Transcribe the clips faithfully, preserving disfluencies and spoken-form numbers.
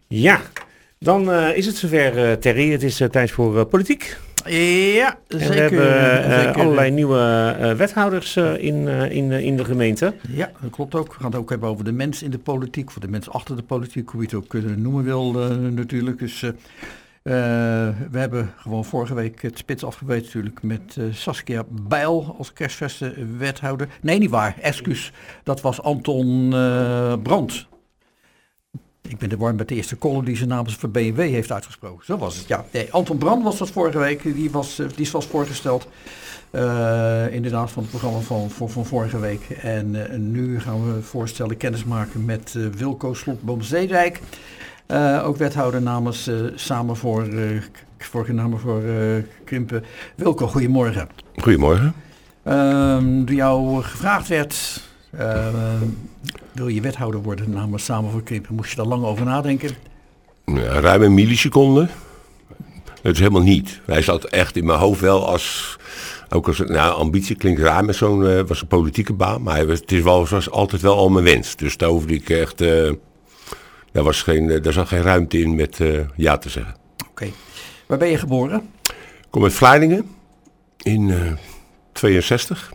Ja, dan uh, is het zover, uh, Terry. Het is uh, tijd voor uh, politiek. Ja, en zeker. We hebben uh, zeker. allerlei nieuwe uh, wethouders uh, in, uh, in, uh, in de gemeente. Ja, dat klopt ook. We gaan het ook hebben over de mens in de politiek. Voor de mens achter de politiek, hoe je het ook kunnen noemen wil uh, natuurlijk. Dus uh, uh, we hebben gewoon vorige week het spits afgebeten natuurlijk met uh, Saskia Bijl als kerstverse wethouder. Nee, niet waar. Excuus. Dat was Anton uh, Brandt. Ik ben de war met de eerste column die ze namens voor B M W heeft uitgesproken. Zo was het, ja. Nee, Anton Brandt was dat vorige week. Die was, die was voorgesteld. Uh, inderdaad van het programma van, van, van vorige week. En uh, nu gaan we voorstellen kennismaken met uh, Wilco Slotboom-Zeedijk. Uh, ook wethouder namens uh, Samen voor, uh, voor, namen voor uh, Krimpen. Wilco, goedemorgen. Goedemorgen. Uh, door jou gevraagd werd... Uh, wil je wethouder worden namens Samen voor Krimpen? Moest je daar lang over nadenken? Ja, ruim een milliseconde. Dat is helemaal niet. Hij zat echt in mijn hoofd wel als... Ook als nou, ambitie klinkt raar met zo'n uh, was een politieke baan. Maar hij was, het is wel, was altijd wel al mijn wens. Dus daar hoefde ik echt... Uh, daar, was geen, uh, daar zat geen ruimte in met uh, ja te zeggen. Oké. Okay. Waar ben je geboren? Ik kom uit Vlaardingen. In uh, tweeënzestig.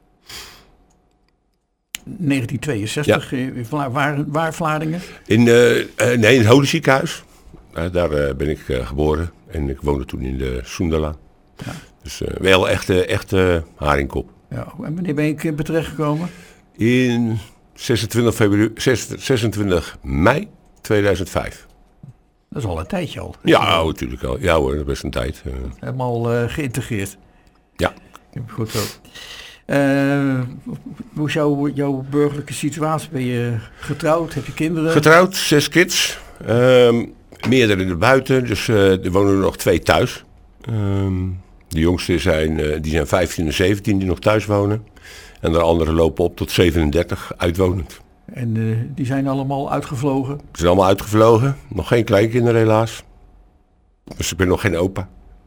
negentien tweeënzestig, ja. waar, waar Vlaardingen? In, uh, uh, nee, in het Hodenziekenhuis. Uh, daar uh, ben ik uh, geboren en ik woonde toen in de Soenderlaan. Ja. Dus uh, wel echt, uh, echt uh, haringkop. Ja. En wanneer ben ik uh, terechtgekomen? In zesentwintig, februari, zesentwintig mei tweeduizend vijf. Dat is al een tijdje al. Ja, oh, natuurlijk al. Ja hoor, dat is best een tijd. Uh. Helemaal uh, geïntegreerd. Ja. Goed zo. Uh, hoe is jouw, jouw burgerlijke situatie? Ben je getrouwd? Heb je kinderen? Getrouwd, zes kids. Um, meerdere er buiten, dus uh, er wonen er nog twee thuis. Um, de jongste zijn, uh, die zijn vijftien en zeventien die nog thuis wonen. En de anderen lopen op tot zevenendertig uitwonend. En uh, die zijn allemaal uitgevlogen? Ze zijn allemaal uitgevlogen. Nog geen kleinkinderen helaas. Dus ik ben nog geen opa.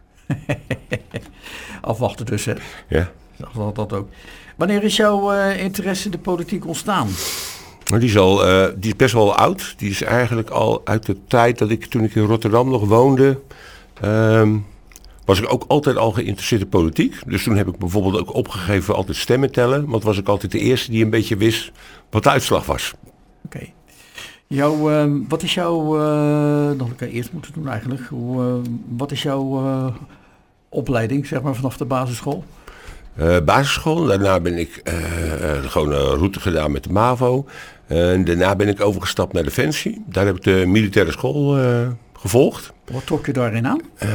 Afwachten dus, hè? Ja. Dat, dat ook. Wanneer is jouw uh, interesse in de politiek ontstaan? Die is, al, uh, die is best wel oud. Die is eigenlijk al uit de tijd dat ik, toen ik in Rotterdam nog woonde, um, was ik ook altijd al geïnteresseerd in politiek. Dus toen heb ik bijvoorbeeld ook opgegeven altijd stemmen tellen. Want was ik altijd de eerste die een beetje wist wat de uitslag was. Oké. Okay. Jouw, uh, wat is jouw, uh, dat kan ik eerst moeten doen eigenlijk. Hoe, uh, wat is jouw uh, opleiding, zeg maar, vanaf de basisschool? Uh, basisschool, daarna ben ik uh, uh, gewoon een route gedaan met de MAVO. Uh, daarna ben ik overgestapt naar Defensie. Daar heb ik de militaire school uh, gevolgd. Wat trok je daarin aan? Uh,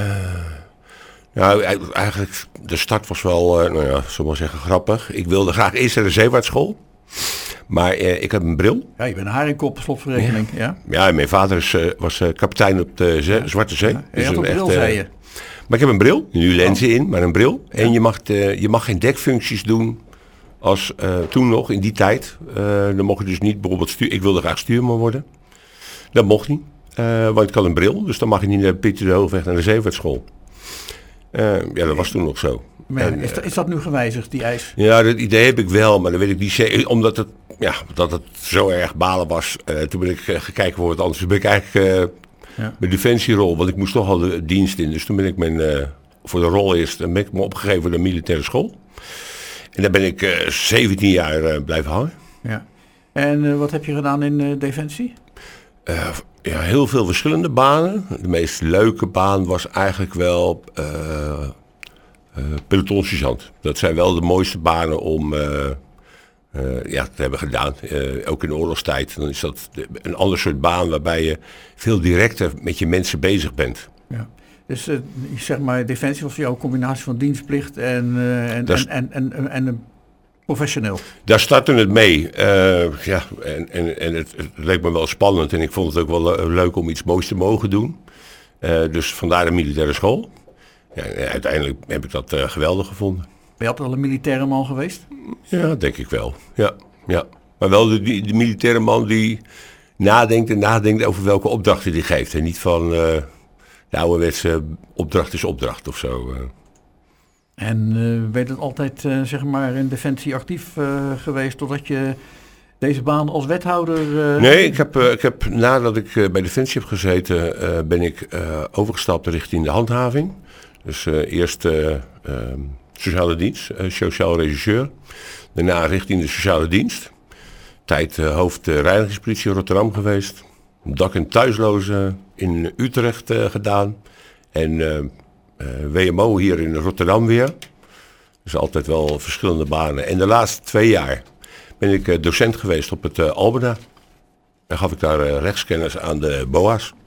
nou, eigenlijk, de start was wel, uh, nou ja, zullen we maar zeggen, grappig. Ik wilde graag eerst naar de zeevaartschool. Maar uh, ik heb een bril. Ja, je bent een haringkop, slotverrekening. Ja, ja. ja mijn vader is, uh, was uh, kapitein op de Zee, Zwarte Zee. Ja, je had een bril, zei je. Maar ik heb een bril, nu lenzen oh. in, maar een bril. Ja. En je mag, uh, je mag geen dekfuncties doen als uh, toen nog, in die tijd. Uh, dan mocht je dus niet bijvoorbeeld stuur. Ik wilde graag stuurman worden. Dat mocht niet, uh, want ik had een bril. Dus dan mag je niet naar Pieter de Hoofdweg naar de zeevaartschool. Uh, ja, dat was toen nog zo. Maar en, is, dat, is dat nu gewijzigd, die eis? Ja, dat idee heb ik wel, maar dan weet ik niet zeker. Omdat het, ja, dat het zo erg balen was. Uh, toen ben ik uh, gekeken voor wat anders. Toen ben ik eigenlijk... Uh, Ja. Mijn defensierol, want ik moest toch al de dienst in. Dus toen ben ik mijn, uh, voor de rol eerst ben ik me opgegeven voor de militaire school. En daar ben ik uh, zeventien jaar uh, blijven hangen. Ja. En uh, wat heb je gedaan in uh, Defensie? Uh, ja, heel veel verschillende banen. De meest leuke baan was eigenlijk wel uh, uh, pelotonsergeant. Dat zijn wel de mooiste banen om... Uh, Uh, ja, dat hebben we gedaan. Uh, ook in de oorlogstijd. Dan is dat een ander soort baan waarbij je veel directer met je mensen bezig bent. Ja. Dus uh, zeg maar, Defensie was voor jou een combinatie van dienstplicht en, uh, en, en, en, en, en, en een professioneel. Daar startte het mee. Uh, ja, en en, en het, het leek me wel spannend en ik vond het ook wel uh, leuk om iets moois te mogen doen. Uh, dus vandaar de militaire school. Ja, en uiteindelijk heb ik dat uh, geweldig gevonden. Ben je altijd al een militaire man geweest? Ja, denk ik wel. Ja, ja. Maar wel de, de, de militaire man die nadenkt en nadenkt over welke opdrachten hij geeft. En niet van uh, de ouderwetse opdracht is opdracht of zo. Uh. En uh, ben je altijd uh, zeg maar in Defensie actief uh, geweest totdat je Deze baan als wethouder? Uh... Nee, ik heb, uh, ik heb nadat ik uh, bij Defensie heb gezeten, uh, ben ik uh, overgestapt richting de handhaving. Dus uh, eerst uh, uh, sociale dienst, uh, sociaal regisseur. Daarna richting de sociale dienst. Tijd uh, hoofd uh, reinigingspolitie Rotterdam geweest. Dak- en thuislozen in Utrecht uh, gedaan. En uh, uh, W M O hier in Rotterdam weer. Dus altijd wel verschillende banen. En de laatste twee jaar ben ik uh, docent geweest op het uh, Albeda. En gaf ik daar uh, rechtskennis aan de B O A's.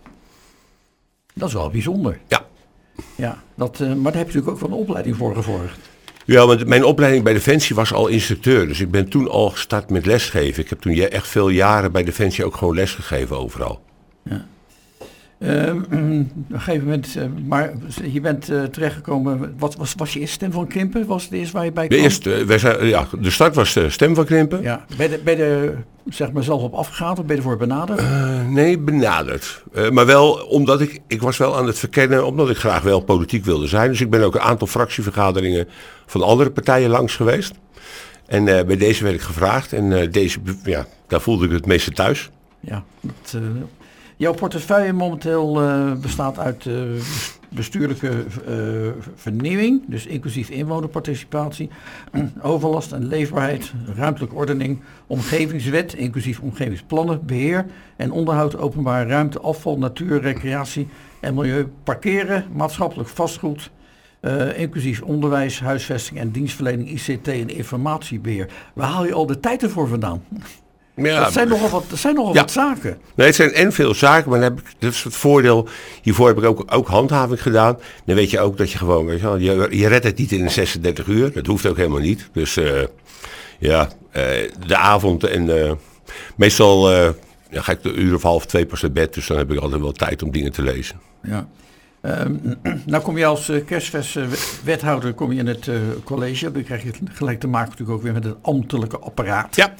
Dat is wel bijzonder. Ja. Ja, dat, uh, maar daar heb je natuurlijk ook wel een opleiding voor gevolgd. Ja, want mijn opleiding bij Defensie was al instructeur. Dus ik ben toen al gestart met lesgeven. Ik heb toen echt veel jaren bij Defensie ook gewoon lesgegeven overal. Ja. Uh, op een gegeven moment, uh, maar je bent uh, terechtgekomen, wat was, was je eerste Stem van Krimpen? Was het eerst waar je bij kwam? De eerste, wij zijn, ja, de start was de Stem van Krimpen. Ja. Ben je, ben je zeg maar zelf op afgegaan of ben je ervoor benaderd? Uh, nee, benaderd. Uh, maar wel omdat ik, ik was wel aan het verkennen, omdat ik graag wel politiek wilde zijn. Dus ik ben ook een aantal fractievergaderingen van andere partijen langs geweest. En uh, bij deze werd ik gevraagd en uh, deze, ja, daar voelde ik het meeste thuis. Ja, dat... Uh... Jouw portefeuille momenteel uh, bestaat uit uh, bestuurlijke uh, vernieuwing, dus inclusief inwonerparticipatie, overlast en leefbaarheid, ruimtelijke ordening, omgevingswet, inclusief omgevingsplannen, beheer en onderhoud openbare ruimte, afval, natuur, recreatie en milieu, parkeren, maatschappelijk vastgoed, uh, inclusief onderwijs, huisvesting en dienstverlening, I C T en informatiebeheer. Waar haal je al de tijd ervoor vandaan? Ja, dat zijn nogal wat, dat zijn nogal ja. wat zaken. Nee, het zijn en veel zaken, maar dan heb ik, dat is het voordeel. Hiervoor heb ik ook, ook handhaving gedaan. Dan weet je ook dat je gewoon, weet je, wel, je, je redt het niet in zesendertig uur. Dat hoeft ook helemaal niet. Dus uh, ja, uh, de avond en uh, meestal uh, ja, ga ik de uur of half twee pas naar bed. Dus dan heb ik altijd wel tijd om dingen te lezen. Ja. Um, nou kom je als uh, kerstfest uh, wethouder kom je in het uh, college. Dan krijg je gelijk te maken natuurlijk ook weer met het ambtelijke apparaat. Ja.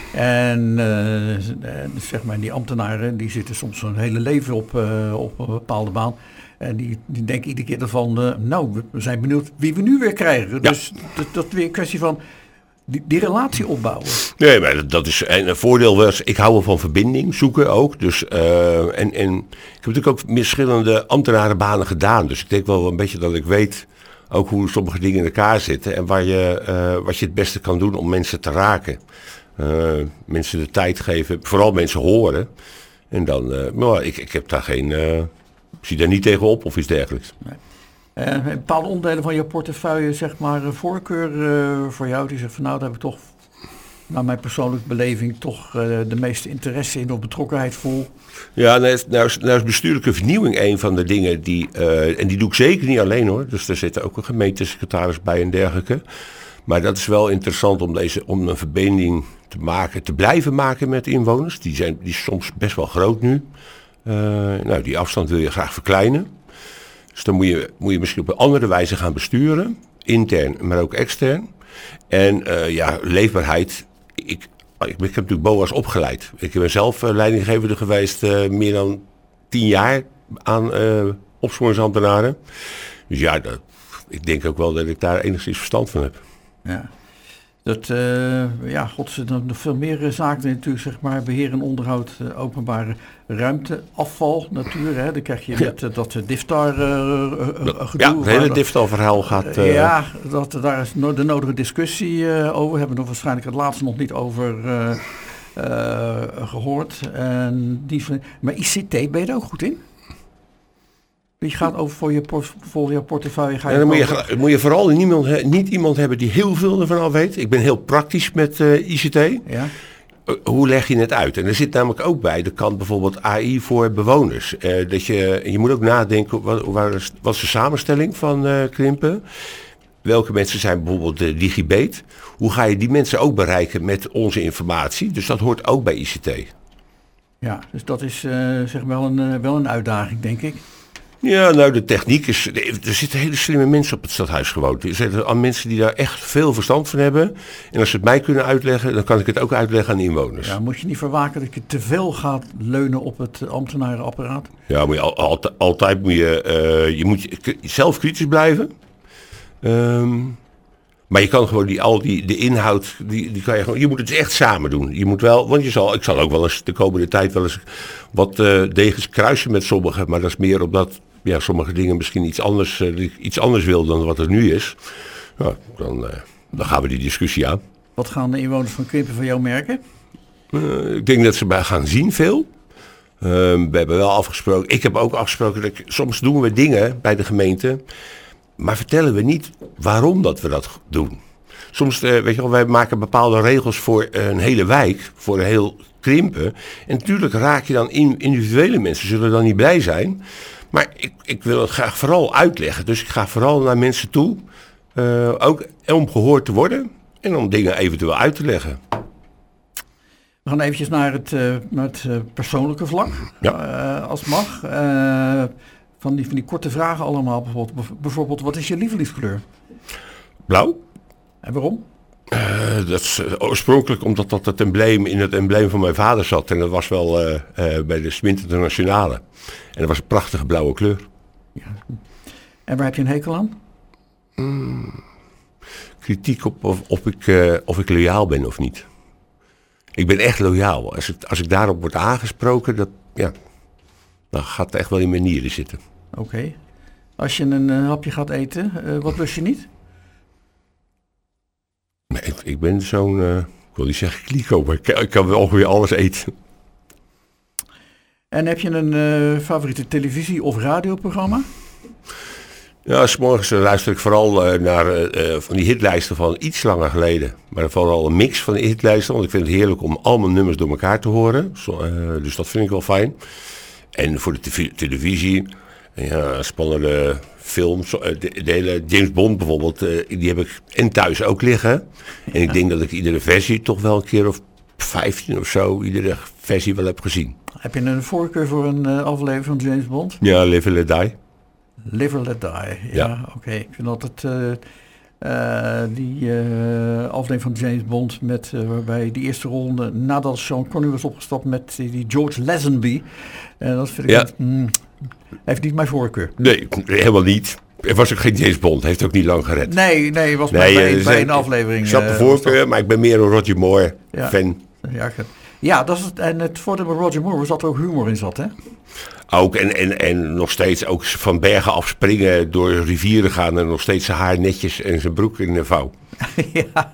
En uh, zeg maar die ambtenaren die zitten soms hun hele leven op, uh, op een bepaalde baan. En die, die denken iedere keer ervan, uh, nou we zijn benieuwd wie we nu weer krijgen. Ja. Dus dat, dat weer een kwestie van die, die relatie opbouwen. Nee, maar dat is en een voordeel was, ik hou wel van verbinding, zoeken ook. Dus, uh, en, en ik heb natuurlijk ook verschillende ambtenarenbanen gedaan. Dus ik denk wel een beetje dat ik weet ook hoe sommige dingen in elkaar zitten. En waar je, uh, wat je het beste kan doen om mensen te raken. Uh, mensen de tijd geven, vooral mensen horen. En dan, uh, maar ik, ik heb daar geen, uh, ik zie daar niet tegenop of iets dergelijks. Nee. Uh, bepaalde onderdelen van je portefeuille, zeg maar, uh, voorkeur uh, voor jou, die zegt van nou, daar heb ik toch, naar mijn persoonlijke beleving, toch uh, de meeste interesse in of betrokkenheid voel. Ja, nou is, nou, is, nou is bestuurlijke vernieuwing een van de dingen die, uh, en die doe ik zeker niet alleen hoor, dus er zit ook een gemeentesecretaris bij en dergelijke. Maar dat is wel interessant om, deze, om een verbinding te maken, te blijven maken met inwoners. Die zijn die is soms best wel groot nu. Uh, nou, die afstand wil je graag verkleinen. Dus dan moet je, moet je misschien op een andere wijze gaan besturen. Intern, maar ook extern. En uh, ja, leefbaarheid. Ik, ik, ik heb natuurlijk B O A's opgeleid. Ik ben zelf uh, leidinggevende geweest uh, meer dan tien jaar aan uh, opsporingsambtenaren. Dus ja, dat, ik denk ook wel dat ik daar enigszins verstand van heb. Ja. Dat, uh, ja, god, er nog veel meer uh, zaken natuurlijk, zeg maar, beheer en onderhoud, uh, openbare ruimte, afval, natuur, hè, dan krijg je ja. met uh, dat uh, Diftar uh, uh, gedoe. Ja, het hele Diftar verhaal gaat... Uh, ja, dat, daar is no- de nodige discussie uh, over, hebben we nog waarschijnlijk het laatste nog niet over uh, uh, gehoord. En die van, maar I C T, ben je er ook goed in? Je gaat over voor je, por- voor je portefeuille. Ga je ja, dan moet je, over... moet je vooral niemand, he, niet iemand hebben die heel veel ervan al weet. Ik ben heel praktisch met uh, I C T. Ja. Uh, hoe leg je het uit? En er zit namelijk ook bij de kant bijvoorbeeld A I voor bewoners. Uh, dat je, je moet ook nadenken, wat, wat is de samenstelling van uh, Krimpen? Welke mensen zijn bijvoorbeeld uh, digibet? Hoe ga je die mensen ook bereiken met onze informatie? Dus dat hoort ook bij I C T. Ja, dus dat is uh, zeg maar wel een, uh, wel een uitdaging, denk ik. Ja, nou de techniek is... Er zitten hele slimme mensen op het stadhuis gewoond. Er zitten al mensen die daar echt veel verstand van hebben. En als ze het mij kunnen uitleggen, dan kan ik het ook uitleggen aan de inwoners. Ja, moet je niet verwaken dat je te veel gaat leunen op het ambtenarenapparaat? Ja, moet je al, al, altijd moet je... Uh, je moet zelf kritisch blijven. Um, Maar je kan gewoon die, al die, de inhoud, die, die kan je gewoon, je moet het echt samen doen. Je moet wel, want je zal, ik zal ook wel eens de komende tijd wel eens wat uh, degens kruisen met sommigen. Maar dat is meer omdat ja, sommige dingen misschien iets anders, uh, iets anders wil dan wat er nu is. Nou, dan, uh, dan gaan we die discussie aan. Wat gaan de inwoners van Krimpen van jou merken? Uh, ik denk dat ze bij gaan zien veel. Uh, we hebben wel afgesproken, ik heb ook afgesproken, dat ik, soms doen we dingen bij de gemeente, maar vertellen we niet waarom dat we dat doen. Soms, uh, weet je wel, wij maken bepaalde regels voor een hele wijk, voor een heel Krimpen. En natuurlijk raak je dan in, individuele mensen, zullen dan niet blij zijn. Maar ik, ik wil het graag vooral uitleggen. Dus ik ga vooral naar mensen toe, uh, ook om gehoord te worden en om dingen eventueel uit te leggen. We gaan eventjes naar het, uh, naar het uh, persoonlijke vlak, ja. uh, als het mag. Uh, van, die, van die korte vragen allemaal. Bijvoorbeeld, bijvoorbeeld, wat is je lievelingskleur? Blauw. En waarom? Uh, dat is uh, oorspronkelijk omdat dat het embleem in het embleem van mijn vader zat. En dat was wel uh, uh, bij de Smint Internationale. En dat was een prachtige blauwe kleur. Ja. En waar heb je een hekel aan? Mm, kritiek op of, of, ik, uh, of ik loyaal ben of niet. Ik ben echt loyaal. Als ik, als ik daarop word aangesproken, dat, ja, dan gaat het echt wel in mijn nieren zitten. Oké. Okay. Als je een uh, hapje gaat eten, uh, wat lust je niet? Nee, ik, ik ben zo'n, uh, ik wil niet zeggen kliko, maar ik, ik kan wel ongeveer alles eten. En heb je een uh, favoriete televisie- of radioprogramma? Ja, 's morgens luister ik vooral uh, naar uh, van die hitlijsten van iets langer geleden. Maar vooral een mix van die hitlijsten, want ik vind het heerlijk om allemaal nummers door elkaar te horen. Zo, uh, dus dat vind ik wel fijn. En voor de te- televisie, ja, spannende films. Uh, de, de hele James Bond bijvoorbeeld, uh, die heb ik en thuis ook liggen. En ja. Ik denk dat ik iedere versie toch wel een keer of vijftien of zo, iedere versie wel heb gezien. Heb je een voorkeur voor een uh, aflevering van James Bond? Ja, Live and Let Die. Live or Let Die, ja, ja. oké. Okay. Ik vind altijd uh, uh, die uh, aflevering van James Bond met uh, waarbij die eerste ronde nadat Sean Connery was opgestapt met uh, die George Lazenby. En uh, dat vind ik ja. altijd, mm, heeft niet mijn voorkeur. Nee, helemaal niet. Er was ook geen James Bond, heeft ook niet lang gered. Nee, nee, was nee, bij, uh, bij een aflevering. Ik snap de voorkeur, uh, maar ik ben meer een Roger Moore ja. fan. Ja, ja, dat is het, en het voordeel bij Roger Moore was dat er ook humor in zat, hè? Ook en, en, en nog steeds ook van bergen afspringen, door rivieren gaan en nog steeds zijn haar netjes en zijn broek in de vouw. Ja.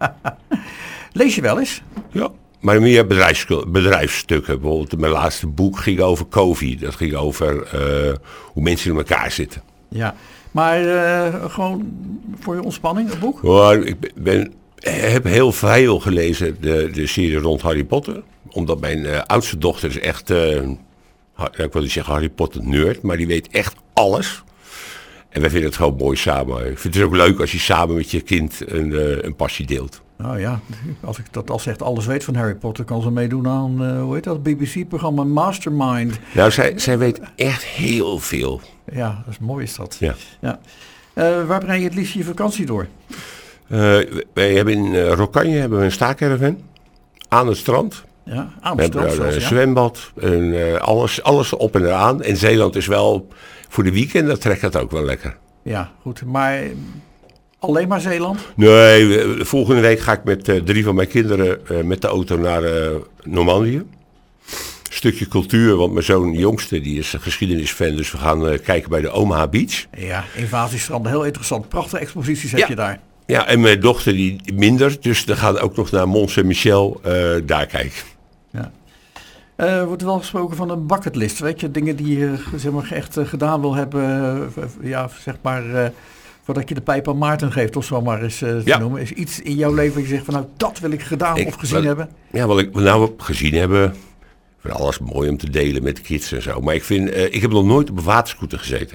Lees je wel eens? Ja, maar meer bedrijfsstukken. Bijvoorbeeld mijn laatste boek ging over COVID. Dat ging over uh, hoe mensen in elkaar zitten. Ja, maar uh, gewoon voor je ontspanning, een boek? Oh, ik ben, heb heel veel gelezen, de, de serie rond Harry Potter. Omdat mijn uh, oudste dochter is echt... Uh, ik wil niet zeggen Harry Potter nerd, maar die weet echt alles. En wij vinden het gewoon mooi samen. Ik vind het ook leuk als je samen met je kind een, uh, een passie deelt. Nou ja, als ik dat als echt alles weet van Harry Potter, kan ze meedoen aan, uh, hoe heet dat, B B C-programma Mastermind. Nou, zij, zij weet echt heel veel. Ja, dat is mooi is dat. Ja. Ja. Uh, waar breng je het liefst je vakantie door? Uh, wij hebben in uh, Rokanje hebben we een staakerven aan het strand. Ja, aan we het strand. hebben een ja. zwembad, en, uh, alles, alles op en eraan. En Zeeland is wel, voor de weekend, dat trekt het ook wel lekker. Ja, goed. Maar alleen maar Zeeland? Nee, volgende week ga ik met uh, drie van mijn kinderen uh, met de auto naar uh, Normandië. Een stukje cultuur, want mijn zoon jongste die is een geschiedenisfan, dus we gaan uh, kijken bij de Omaha Beach. Ja, invasiestranden, heel interessant. Prachtige exposities heb ja. je daar. Ja, en mijn dochter die minder, dus we gaan ook nog naar Mont Saint-Michel uh, daar kijken. Ja. Uh, wordt er wel gesproken van een bucketlist, weet je, dingen die je zeg maar, echt uh, gedaan wil hebben, uh, ja, zeg maar, uh, voordat je de pijp aan Maarten geeft, of zo maar eens uh, te ja. noemen. Is iets in jouw leven dat je zegt van nou, dat wil ik gedaan ik, of gezien wel, hebben? Ja, wat ik nou gezien hebben, ik vind alles mooi om te delen met de kids en zo, maar ik vind, uh, ik heb nog nooit op een waterscooter gezeten.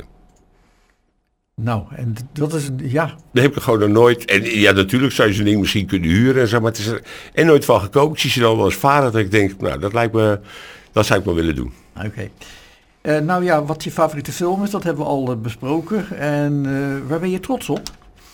Nou, en dat is, ja. Dat heb ik gewoon nog nooit. En ja, natuurlijk zou je zo'n ding misschien kunnen huren en zo, maar het is er en nooit van gekomen. Ik zie ze dan wel eens varen dat ik denk, nou, dat lijkt me, dat zou ik wel willen doen. Oké. Okay. Uh, nou ja, wat je favoriete film is, dat hebben we al uh, besproken. En uh, waar ben je trots op?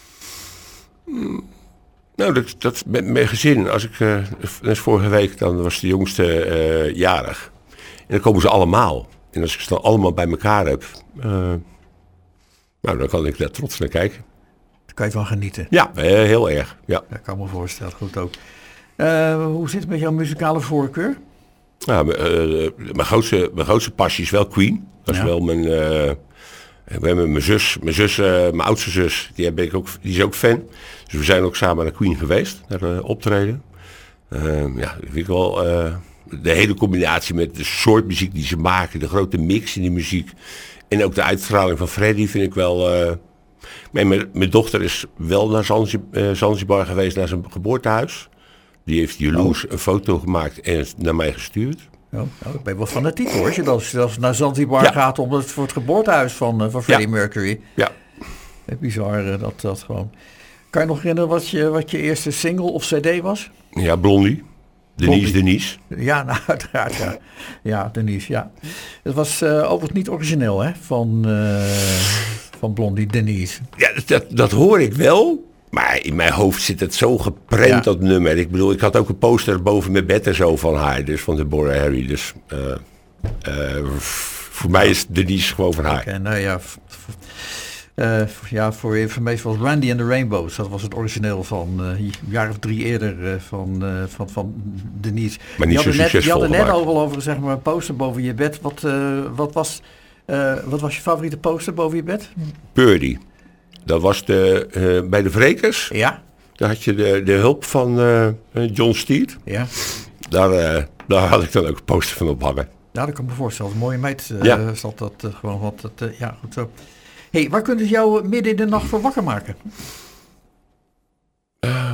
Hmm, nou, dat, dat met mijn gezin. Als ik, uh, net vorige week, dan was de jongste uh, jarig. En dan komen ze allemaal. En als ik ze dan allemaal bij elkaar heb... Uh, Nou, dan kan ik daar trots naar kijken. Daar kan je van genieten. Ja, uh, heel erg. Ja. Dat kan ik me voorstellen, goed ook. Uh, hoe zit het met jouw muzikale voorkeur? Nou, uh, mijn, grootste, mijn grootste passie is wel Queen. Dat is ja. wel mijn... Uh, we hebben mijn zus, mijn zus, uh, mijn oudste zus, die, heb ik ook, die is ook fan. Dus we zijn ook samen naar Queen geweest, naar de optreden. Uh, ja, dat vind ik wel... Uh, de hele combinatie met de soort muziek die ze maken, de grote mix in die muziek. En ook de uitstraling van Freddie vind ik wel... Uh, mijn, mijn dochter is wel naar Zanzibar, uh, Zanzibar geweest, naar zijn geboortehuis. Die heeft jaloers oh. een foto gemaakt en naar mij gestuurd. Oh, nou, ik ben wel fanatiek hoor, als je als, als naar Zanzibar ja. gaat om het, voor het geboortehuis van, uh, van Freddie ja. Mercury. Ja. Bizar uh, dat dat gewoon... Kan je nog herinneren wat je, wat je eerste single of cd was? Ja, Blondie. Denise, Denise. Ja, nou, uiteraard, ja. Ja, Denise, ja. Het was uh, overigens niet origineel, hè, van, uh, van Blondie, Denise. Ja, dat, dat hoor ik wel. Maar in mijn hoofd zit het zo geprent, ja. dat nummer. Ik bedoel, ik had ook een poster boven mijn bed en zo van haar. Dus van Deborah Harry. Dus uh, uh, voor mij is Denise gewoon van haar. Okay, nou ja... F- f- Uh, ja, voor informatie was Randy and the Rainbows. Dat was het origineel van uh, een jaar of drie eerder uh, van, uh, van, van Denise. Maar niet zo succesvol. Je had er net al over, zeg maar, een poster boven je bed. Wat, uh, wat, was, uh, wat was je favoriete poster boven je bed? Birdie. Dat was de, uh, bij de Vrekers. Ja. Daar had je de, de hulp van uh, John Steed. Ja. Daar, uh, daar had ik dan ook een poster van ophangen. Ja, dat kan ik me voorstellen. Een mooie meid uh, ja. zat dat uh, gewoon wat. Uh, ja, goed zo. Hey, waar kunnen ze jou midden in de nacht voor wakker maken? Uh,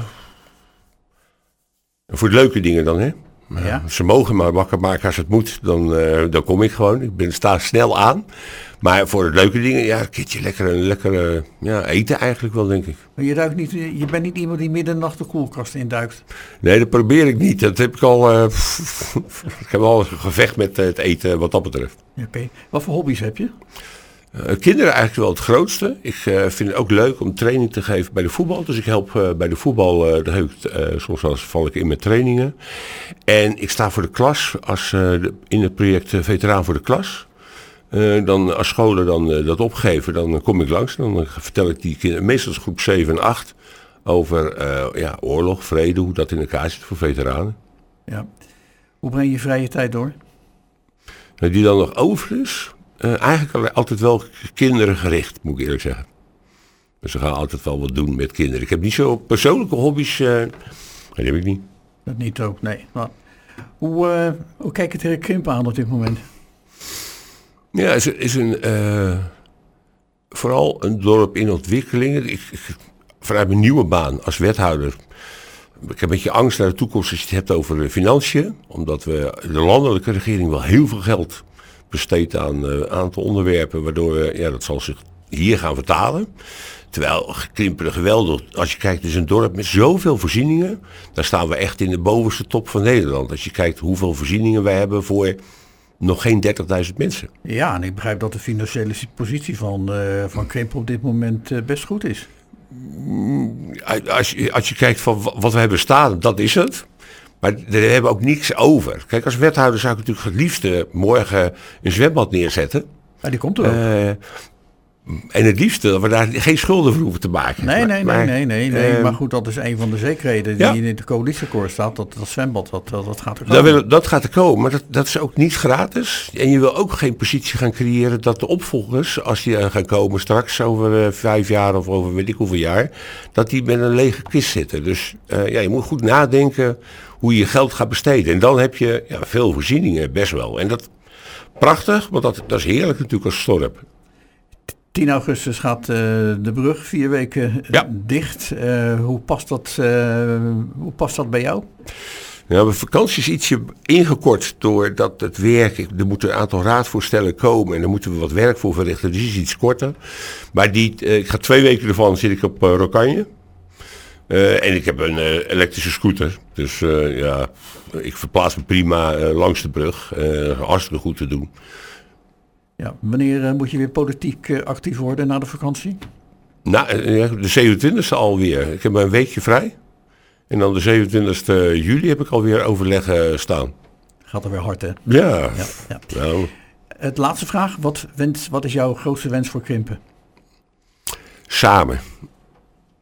voor de leuke dingen dan, hè? Ja. Uh, ze mogen maar wakker maken als het moet, dan, uh, dan kom ik gewoon. Ik ben, sta snel aan. Maar voor de leuke dingen, ja, een keertje lekker, lekker uh, ja, eten eigenlijk wel, denk ik. Maar je, ruikt niet, je bent niet iemand die midden in de nacht de koelkast induikt? Nee, dat probeer ik niet. Dat heb ik al... Uh, ik heb al een gevecht met uh, het eten wat dat betreft. Oké. Okay. Wat voor hobby's heb je? Uh, kinderen eigenlijk wel het grootste. Ik uh, vind het ook leuk om training te geven bij de voetbal. Dus ik help uh, bij de voetbal. Uh, de heukt, uh, soms wel eens val ik in met trainingen. En ik sta voor de klas als, uh, de, in het project uh, Veteraan voor de Klas. Uh, dan, als scholen dan uh, dat opgeven, dan kom ik langs. Dan uh, vertel ik die kinderen, meestal groep zeven en acht, over uh, ja, oorlog, vrede, hoe dat in elkaar zit voor veteranen. Ja. Hoe breng je vrije tijd door? Uh, die dan nog over is... Uh, eigenlijk altijd wel kinderen gericht, moet ik eerlijk zeggen. Dus we gaan altijd wel wat doen met kinderen. Ik heb niet zo persoonlijke hobby's. Uh, dat heb ik niet. Dat niet ook, nee. Maar hoe, uh, hoe kijk je tegen Krimpen aan op dit moment? Ja, het is, is een... Uh, vooral een dorp in ontwikkeling. Ik, ik, vanuit mijn nieuwe baan als wethouder... Ik heb een beetje angst naar de toekomst als je het hebt over de financiën. Omdat we de landelijke regering wel heel veel geld... besteed aan een uh, aantal onderwerpen, waardoor we, ja, dat zal zich hier gaan vertalen. Terwijl Krimpen geweldig, als je kijkt, het is een dorp met zoveel voorzieningen, daar staan we echt in de bovenste top van Nederland. Als je kijkt hoeveel voorzieningen wij hebben voor nog geen dertigduizend mensen. Ja, en ik begrijp dat de financiële positie van, uh, van Krimpen op dit moment uh, best goed is. Als je, als je kijkt van wat we hebben staan, dat is het. Maar daar hebben we ook niks over. Kijk, als wethouder zou ik natuurlijk het liefste morgen een zwembad neerzetten. Ja, die komt er ook. Uh, en het liefste dat we daar geen schulden voor hoeven te maken. Nee, nee, maar, nee, nee, nee, uh, nee. Maar goed, dat is een van de zekerheden die ja. in het coalitieakkoord staat. Dat, dat zwembad, dat, dat gaat er komen. Dat, wil, dat gaat er komen, maar dat, dat is ook niet gratis. En je wil ook geen positie gaan creëren dat de opvolgers, als die er gaan komen straks over uh, vijf jaar of over weet ik hoeveel jaar, dat die met een lege kist zitten. Dus uh, ja, je moet goed nadenken hoe je je geld gaat besteden. En dan heb je ja, veel voorzieningen, best wel. En dat prachtig, want dat, dat is heerlijk natuurlijk als dorp. tien augustus gaat uh, de brug vier weken ja. dicht. Uh, hoe, past dat, uh, hoe past dat bij jou? Ja, mijn vakantie is ietsje ingekort doordat het werk... Er moeten een aantal raadvoorstellen komen en daar moeten we wat werk voor verrichten. Dus is iets korter. Maar die, uh, ik ga twee weken ervan zit ik op uh, Rokanje. Uh, en ik heb een uh, elektrische scooter. Dus uh, ja, ik verplaats me prima uh, langs de brug. Uh, hartstikke goed te doen. Ja, wanneer uh, moet je weer politiek uh, actief worden na de vakantie? Nou, uh, de zevenentwintigste alweer. Ik heb een weekje vrij. En dan de zevenentwintigste juli heb ik alweer overleggen staan. Gaat er weer hard, hè? Ja. ja, ja. Nou. Het laatste vraag. Wat, wens, wat is jouw grootste wens voor Krimpen? Samen.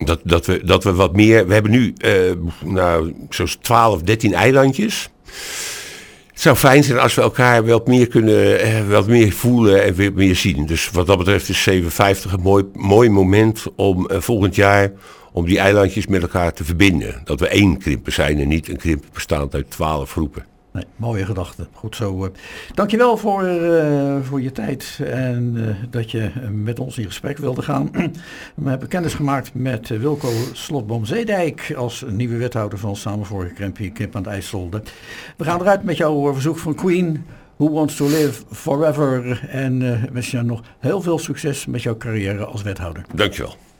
Dat, dat, we, dat we wat meer... We hebben nu uh, nou, zo'n twaalf, dertien eilandjes. Het zou fijn zijn als we elkaar wat meer kunnen, eh, wat meer voelen en weer meer zien. Dus wat dat betreft is zevenenvijftig een mooi, mooi moment om uh, volgend jaar... om die eilandjes met elkaar te verbinden. Dat we één krimpen zijn en niet een krimpen bestaand uit twaalf groepen. Nee, mooie gedachte. Goed zo. Uh, dankjewel voor, uh, voor je tijd en uh, dat je met ons in gesprek wilde gaan. We hebben kennis gemaakt met uh, Wilco Slotboom-Zeedijk als nieuwe wethouder van Samenvorige Krempie Krimp aan het IJsselder. We gaan eruit met jouw verzoek van Queen, Who Wants to Live Forever. En uh, wens je nog heel veel succes met jouw carrière als wethouder. Dankjewel.